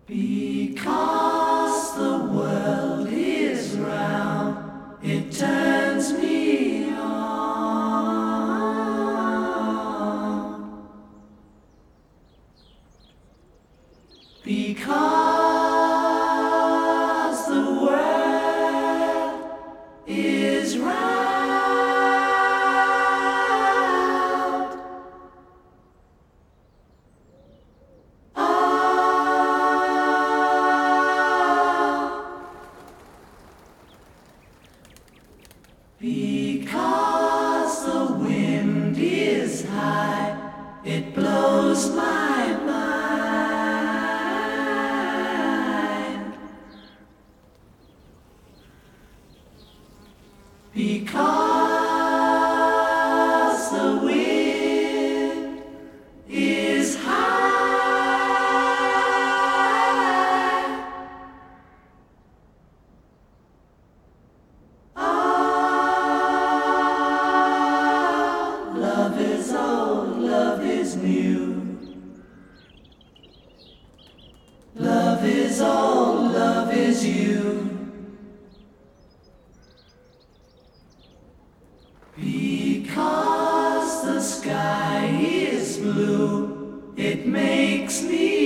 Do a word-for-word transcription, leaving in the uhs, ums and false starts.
Because the world is round, it turns me on. Because the world is round. Because the wind is high, it blows my mind. Because the wind is high. Love is old, love is new. Love is old, love is you. Because the sky is blue, it makes me